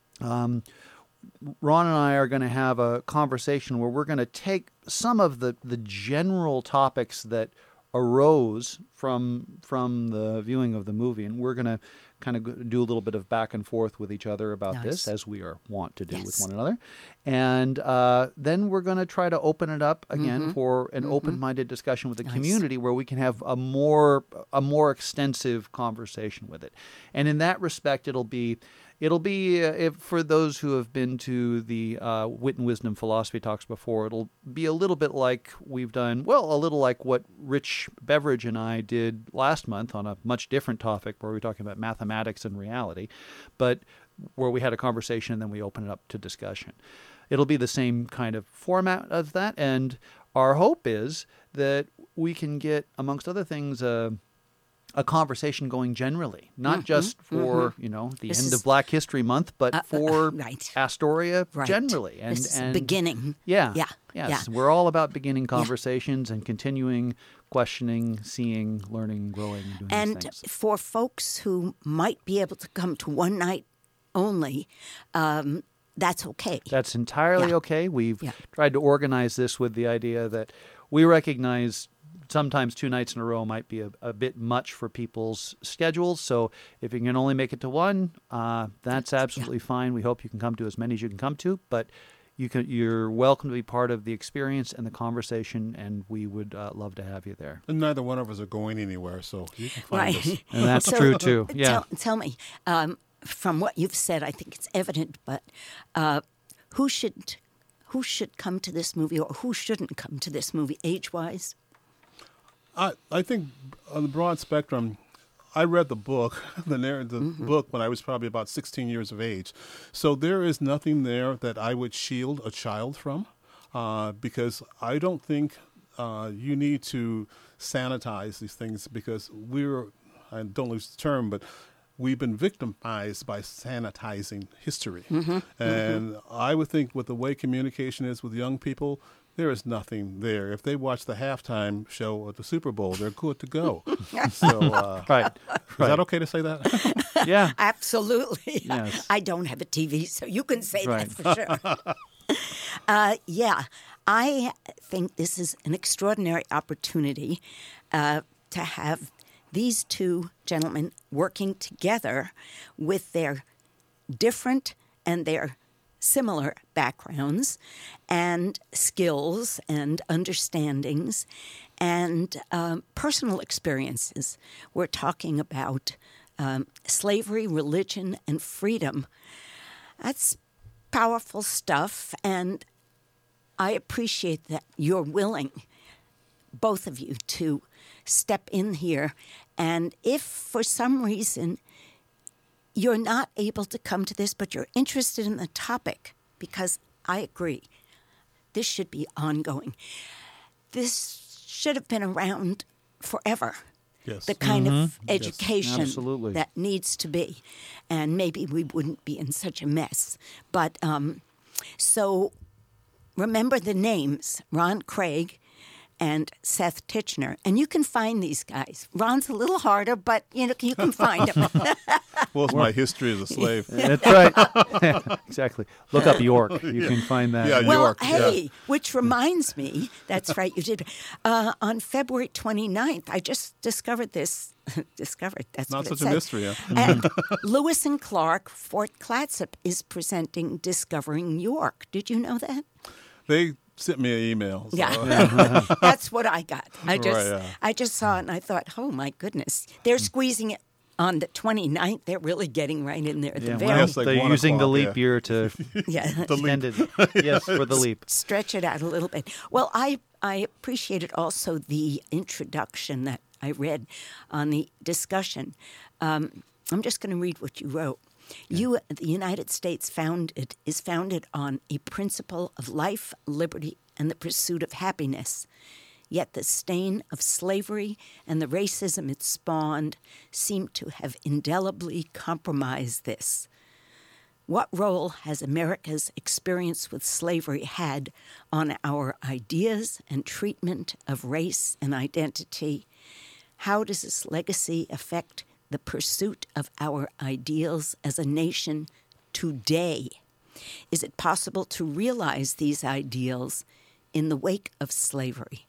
um, Ron and I are going to have a conversation where we're going to take some of the, the general topics that arose from from the viewing of the movie, and we're going to kind of do a little bit of back and forth with each other about Nice. this, as we are wont to do with Yes. one another. And uh, then we're going to try to open it up again for an open-minded discussion with the Nice. community, where we can have a more a more extensive conversation with it. And in that respect, it'll be It'll be, uh, if, for those who have been to the uh, Wit and Wisdom Philosophy Talks before, it'll be a little bit like we've done, well, a little like what Rich Beveridge and I did last month on a much different topic, where we were talking about mathematics and reality, but where we had a conversation and then we open it up to discussion. It'll be the same kind of format of that, and our hope is that we can get, amongst other things, uh, a conversation going generally, not just for, you know, the This end is- of Black History Month, but Uh, uh, for right. Astoria Right. generally. And, This is a and beginning. Yeah. Yeah. Yes. Yeah. We're all about beginning conversations and continuing questioning, seeing, learning, growing, and doing And these things. for folks who might be able to come to one night only, um, that's okay. That's entirely Yeah. okay. We've Yeah. tried to organize this with the idea that we recognize sometimes two nights in a row might be a, a bit much for people's schedules. So if you can only make it to one, uh, that's absolutely fine. We hope you can come to as many as you can come to, but you can, you're welcome to be part of the experience and the conversation, and we would uh, love to have you there. And neither one of us are going anywhere, so you can find us. Right. And that's So, true, too. Yeah. Tell, tell me, um, from what you've said, I think it's evident, but uh, who should who should come to this movie, or who shouldn't come to this movie, age-wise? I, I think on the broad spectrum, I read the book, the narrative Mm-hmm. book, when I was probably about sixteen years of age. So there is nothing there that I would shield a child from, uh, because I don't think uh, you need to sanitize these things, because we're, I don't lose the term, but we've been victimized by sanitizing history. Mm-hmm. And I would think with the way communication is with young people, there is nothing there. If they watch the halftime show at the Super Bowl, they're good to go. So, uh, Right. is that okay to say that? Yeah. Absolutely. Yes. I don't have a T V, so you can say Right. that for sure. uh, yeah, I think this is an extraordinary opportunity uh, to have these two gentlemen working together with their different and their similar backgrounds and skills and understandings and um, personal experiences. We're talking about um, slavery, religion, and freedom. That's powerful stuff, and I appreciate that you're willing, both of you, to step in here. And if for some reason you're not able to come to this, but you're interested in the topic, because I agree, this should be ongoing. This should have been around forever. Yes. The kind of education absolutely. that needs to be. And maybe we wouldn't be in such a mess. But um, so remember the names, Ron Craig and Seth Tichenor. And you can find these guys. Ron's a little harder, but you know you can find them. Well, it's my history as a slave. That's right. Exactly. Look up York. You can find that. Yeah, Well, York, yeah. hey, which reminds me, that's right, you did. Uh, on February twenty-ninth, I just discovered this. discovered, that's Not what such it a said. mystery, huh? And Lewis and Clark, Fort Clatsop, is presenting Discovering York. Did you know that? They sent me an email. So. Yeah, that's what I got. I just, Right, yeah. I just saw it and I thought, oh my goodness, they're squeezing it on the twenty-ninth. They're really getting right in there at Yeah, the well, very, Yes, like they're one using the o'clock, leap yeah. year to yeah. extend it. Yes, for the leap. Stretch it out a little bit. Well, I I appreciated also the introduction that I read on the discussion. Um, I'm just going to read what you wrote. You, the United States founded is founded on a principle of life, liberty, and the pursuit of happiness. Yet the stain of slavery and the racism it spawned seem to have indelibly compromised this. What role has America's experience with slavery had on our ideas and treatment of race and identity? How does this legacy affect the pursuit of our ideals as a nation today? Is it possible to realize these ideals in the wake of slavery?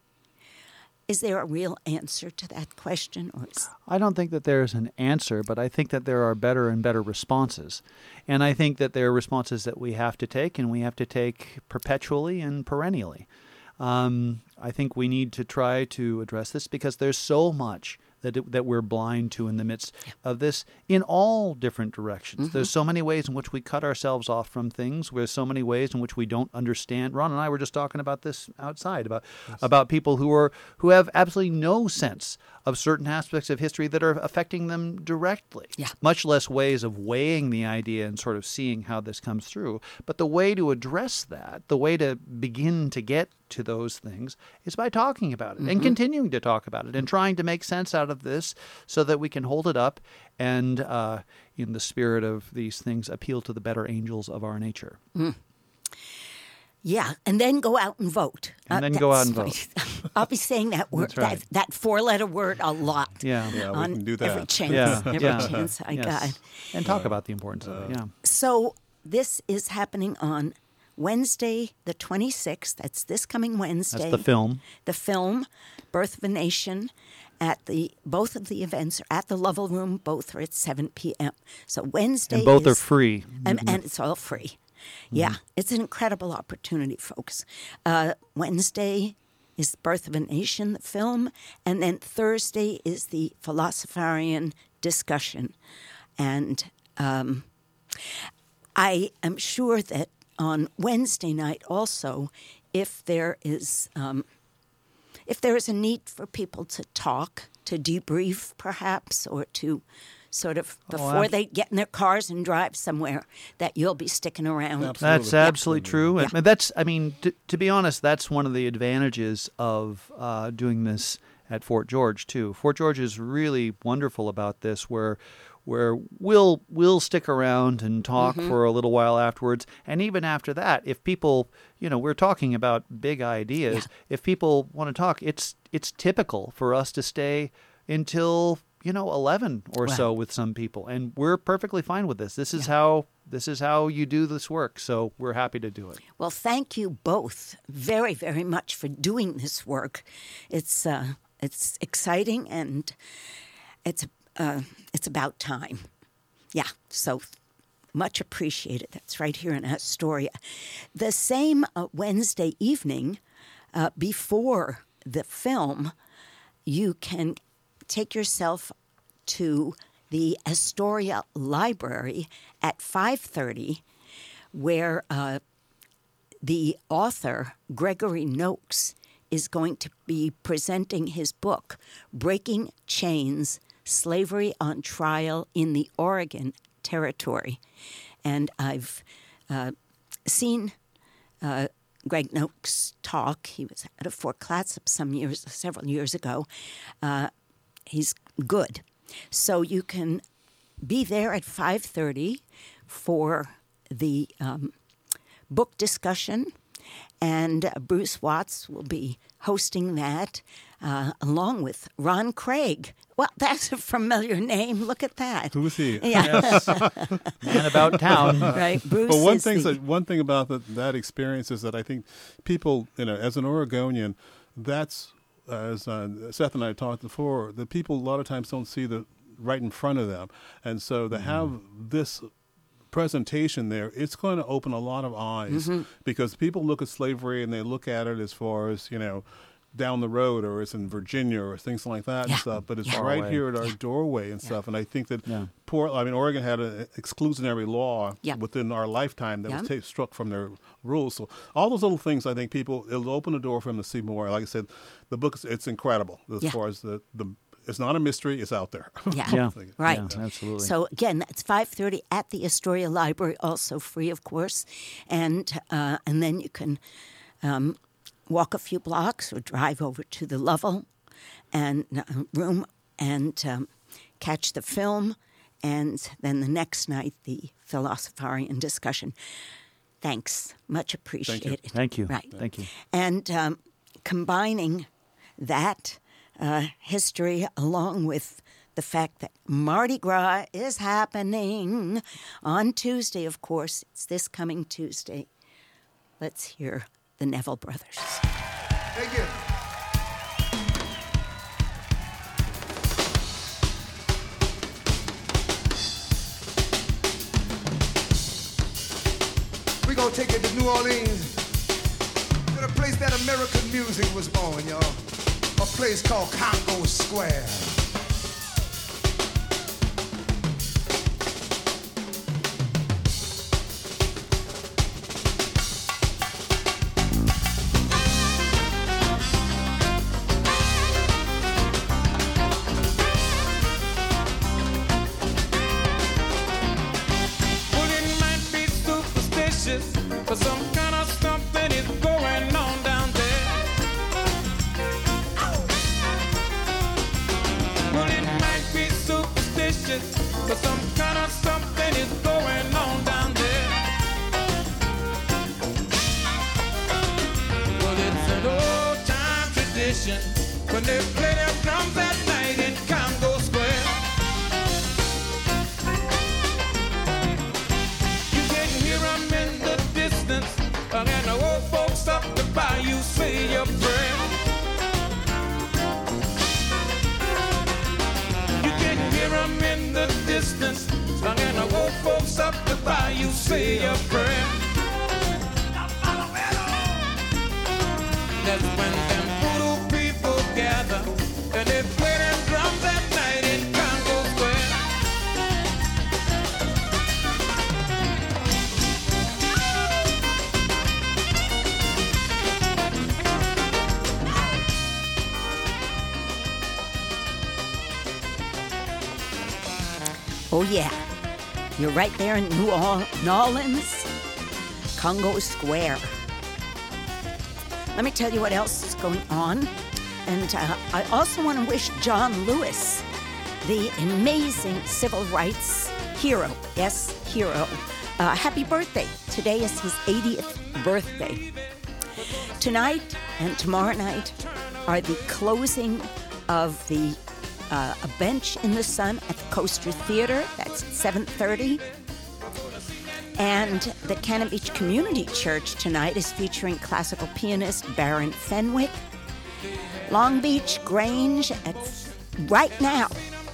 Is there a real answer to that question? Or is... I don't think that there's an answer, but I think that there are better and better responses. And I think that there are responses that we have to take, and we have to take perpetually and perennially. Um, I think we need to try to address this because there's so much that it, that we're blind to in the midst of this in all different directions. Mm-hmm. There's so many ways in which we cut ourselves off from things. There's so many ways in which we don't understand. Ron and I were just talking about this outside about yes. about people who are who have absolutely no sense of certain aspects of history that are affecting them directly. Yeah. Much less ways of weighing the idea and sort of seeing how this comes through. But the way to address that, the way to begin to get to those things is by talking about it mm-hmm. and continuing to talk about it and trying to make sense out of this so that we can hold it up and, uh, in the spirit of these things, appeal to the better angels of our nature. Mm. Yeah, and then go out and vote. And Uh, then go out and that's- vote. I'll be saying that word, That's right. that, that four-letter word a lot. Yeah. Yeah, we on can do every that. chance, Yeah. every yeah. chance I Yes. got. And talk about the importance of it, yeah. So this is happening on Wednesday, the twenty-sixth. That's this coming Wednesday. That's the film. The film, Birth of a Nation. At the both of the events are at the Lovell Room. Both are at seven p.m. So Wednesday, And both is, are free. and, and it's all free. Yeah, it's an incredible opportunity, folks. Uh, Wednesday is Birth of a Nation, the film, and then Thursday is the Philosopharian discussion. And um, I am sure that on Wednesday night also, if there is um, if there is a need for people to talk, to debrief perhaps, or to sort of before ab- they get in their cars and drive somewhere, that you'll be sticking around. Absolutely. That's absolutely true. Yeah. And that's, I mean, t- to be honest, that's one of the advantages of uh, doing this at Fort George, too. Fort George is really wonderful about this, where where we'll we'll stick around and talk for a little while afterwards. And even after that, if people, you know, we're talking about big ideas. Yeah. If people want to talk, it's it's typical for us to stay until, you know, eleven or Wow. so with some people, and we're perfectly fine with this. This is how this is how you do this work. So we're happy to do it. Well, thank you both very, very much for doing this work. It's uh, it's exciting, and it's uh, it's about time. Yeah, so much appreciated. That's right here in Astoria. The same uh, Wednesday evening, uh, before the film, you can take yourself to the Astoria Library at five thirty, where uh, the author, Gregory Noakes, is going to be presenting his book, Breaking Chains, Slavery on Trial in the Oregon Territory. And I've uh, seen uh, Greg Noakes talk. He was at a Fort Clatsop some years, several years ago. Uh, he's good. So you can be there at five thirty for the um, book discussion, and uh, Bruce Watts will be hosting that uh, along with Ron Craig. Well, that's a familiar name. Look at that. Who is he? Yeah, Yes, man about town. right. Bruce But one is thing the, that one thing about the, that experience is that I think people, you know, as an Oregonian, that's as uh, Seth and I talked before. The people a lot of times don't see the right in front of them, and so to have this presentation there, it's going to open a lot of eyes because people look at slavery and they look at it as far as, you know, down the road, or it's in Virginia or things like that Yeah. and stuff, but it's Yeah. right Far here at our doorway and stuff. And I think that Yeah. poor, I mean, Oregon had an exclusionary law Yeah. within our lifetime that Yeah. was ta- struck from their rules. So all those little things, I think people, it'll open the door for them to see more. Like I said, the book, is, it's incredible as Yeah. far as the, the, it's not a mystery, it's out there. Yeah. Yeah. Right. Yeah, absolutely. So again, that's five thirty at the Astoria Library, also free, of course, and uh, and then you can um, walk a few blocks or drive over to the Lovell and uh, room and um, catch the film, and then the next night the Philosopharian discussion. Thanks, much appreciated. Thank you. Right. Thank you. And um, combining that uh, history along with the fact that Mardi Gras is happening on Tuesday, of course. It's this coming Tuesday. Let's hear the Neville Brothers. Thank you. We're gonna take it to New Orleans, to the place that American music was born, y'all. A place called Congo Square. Well, it might be superstitious, but some kind of something is going on down there. Well, it might be superstitious, but some kind of something is going on down there. Well, it's an old-time tradition when they play their drums at night in Congo Square. You can hear 'em in the distance, and the old folks up the bayou say your prayer. You can hear 'em in the distance, and the old folks up the bayou say your prayer. That's when them voodoo people gather, and they play their drums at night in Congo Square. Oh, yeah. You're right there in New Orleans, Congo Square. Let me tell you what else is going on. And uh, I also want to wish John Lewis the amazing civil rights hero, yes, hero. Uh, happy birthday. Today is his eightieth birthday. Tonight and tomorrow night are the closing of the uh, A Bench in the Sun at the Coaster Theater. That's at seven thirty. And the Cannon Beach Community Church tonight is featuring classical pianist Baron Fenwick. Long Beach Grange at right now.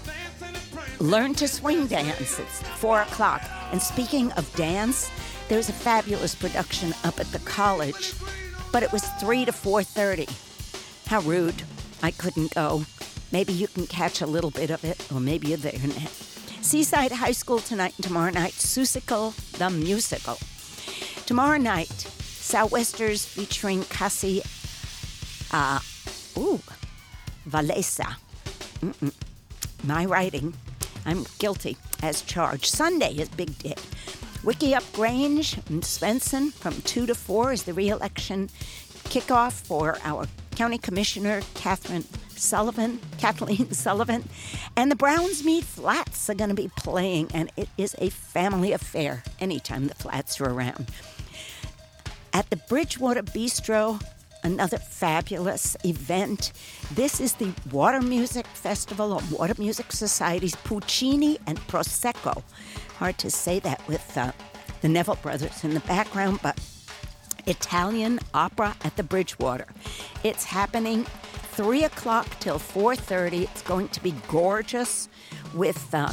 Learn to Swing Dance. It's four o'clock. And speaking of dance, there's a fabulous production up at the college, but it was three to four thirty. How rude. I couldn't go. Maybe you can catch a little bit of it, or maybe you're there now. Seaside High School tonight and tomorrow night, Susical the Musical. Tomorrow night, Southwesters featuring Cassie, uh, ooh, Valesa. Mm-mm. My writing. I'm guilty as charged. Sunday is big day. Wiki Up Grange and Svensson from two to four is the re-election kickoff for our County Commissioner, Catherine Sullivan, Kathleen Sullivan. And the Brownsmead Flats are going to be playing, and it is a family affair anytime the Flats are around. At the Bridgewater Bistro, another fabulous event. This is the Water Music Festival of Water Music Society's Puccini and Prosecco. Hard to say that with uh, the Neville brothers in the background, but Italian opera at the Bridgewater. It's happening three o'clock till four thirty. It's going to be gorgeous with um,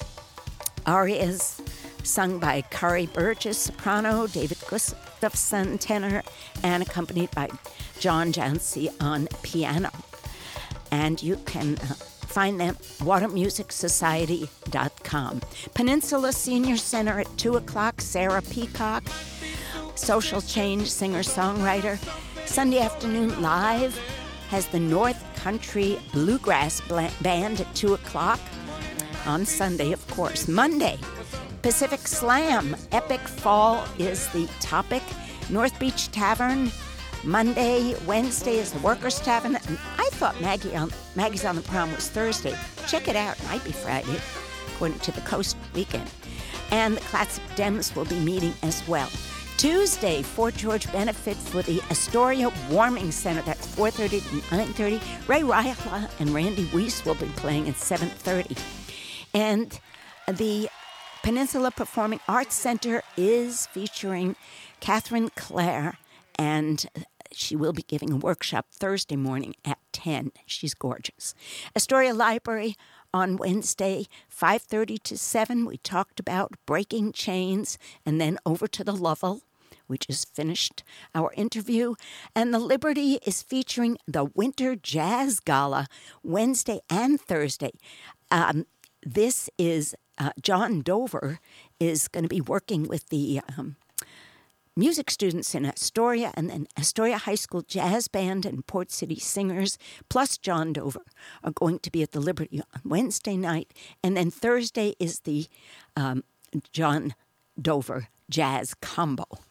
arias sung by Kari Burgess, soprano, David Gustafson, tenor, and accompanied by John Jancy on piano. And you can uh, find them at water music society dot com. Peninsula Senior Center at two o'clock, Sarah Peacock, social change singer-songwriter. Sunday afternoon live has the North Country Bluegrass Band at two o'clock. On Sunday, of course. Monday, Pacific Slam. Epic Fall is the topic. North Beach Tavern. Monday, Wednesday is the Workers' Tavern. And I thought Maggie on, Maggie's on the Prom was Thursday. Check it out. It might be Friday, according to the Coast Weekend. And the Classic Dems will be meeting as well. Tuesday, Fort George benefit for the Astoria Warming Center. That's four thirty to nine thirty. Ray Ryla and Randy Weiss will be playing at seven thirty. And the Peninsula Performing Arts Center is featuring Catherine Clare, and she will be giving a workshop Thursday morning at ten. She's gorgeous. Astoria Library on Wednesday, five thirty to seven. We talked about Breaking Chains, and then over to the Lovell. We just finished our interview. And the Liberty is featuring the Winter Jazz Gala Wednesday and Thursday. Um, this is uh, John Dover is going to be working with the um, music students in Astoria, and then Astoria High School Jazz Band and Port City Singers, plus John Dover, are going to be at the Liberty on Wednesday night. And then Thursday is the um, John Dover Jazz Combo.